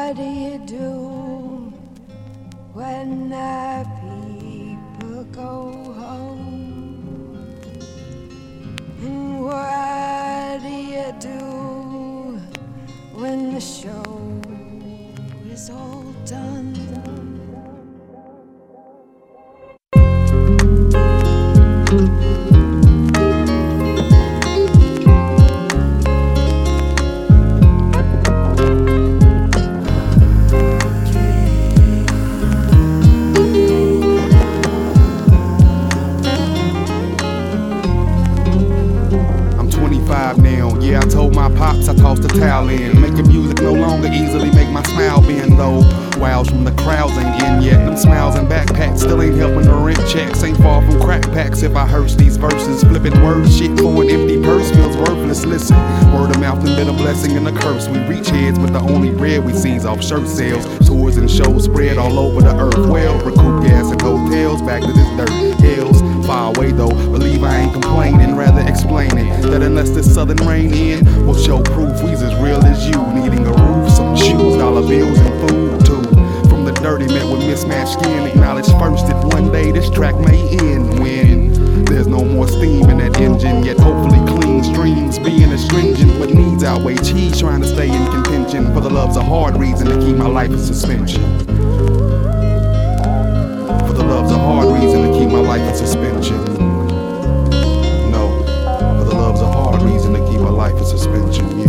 What do you do when the people go home? And what do you do when the show is all done? Now, yeah, I told my pops I tossed the towel in. Making music no longer easily make my smile bend though. Wows from the crowds ain't in yet. Them smiles and backpacks still ain't helping the rent checks. Ain't far from crack packs if I hearse these verses. Flipping word shit for an empty purse feels worthless. Listen, word of mouth and been a blessing and a curse. We reach heads, but the only bread we see's off shirt sales. Tours and shows spread all over the earth. Well, recoup gas and hotels, back to this dirt. Hills, far away though, believe I ain't complaining, rather explaining that unless this southern rain in, will show proof we's as real as you. Needing a roof, some shoes, dollar bills and food too. From the dirty met with mismatched skin, acknowledge first that one day this track may end when there's no more steam in that engine. Yet hopefully clean streams being astringent, but needs outweigh cheese trying to stay in contention. For the love's a hard reason to keep my life in suspension. For the love's a hard reason to keep my life in suspension. No, for the love's a hard reason to keep my life in suspension. Yeah.